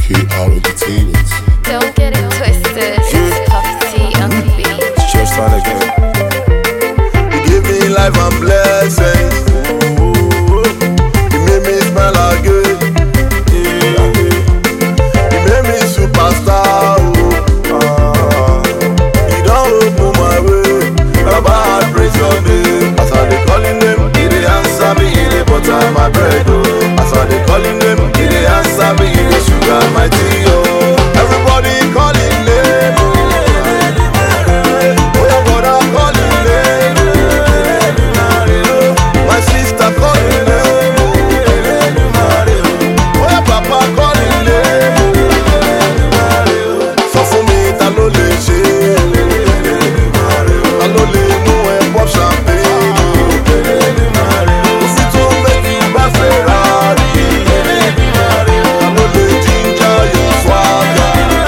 KR Entertainment. Don't get it twisted. It's Puff T on the beat. Just trying again. You give me life and blessings. You made me smile again. You made me superstar. You don't open my way. Baba, I praise your name. As I dey calling them, he dey answer me. He dey butter my bread. As I dey calling them, he dey answer me. He dey sugar my tea. Everybody calling name. Oh, your brother calling name. My sister calling name. Oh, your papa calling name. Sọ fún mi ta ló lè ṣe, ta ló lè mú ẹ pop champagne. Kò sí tó make you buy Ferrari. Ta ló lè ginger your swagger.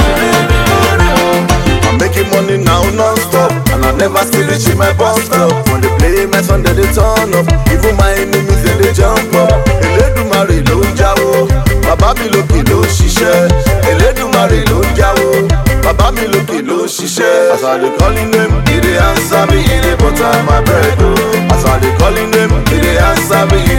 I'm making money now non-stop, and I never still reach my bus stop. When they play my song, they turn up. Even my enemies, they jump up. Elédùmarè ló ń jáwó, bàbá mi lókè ló ń ṣiṣẹ́. Elédùmarè ló ń jáwó, bàbá mi lókè ló ń ṣiṣẹ́. As I dey calling them, he dey answer me, he dey butter my bread. As I dey calling them, he dey answer me, he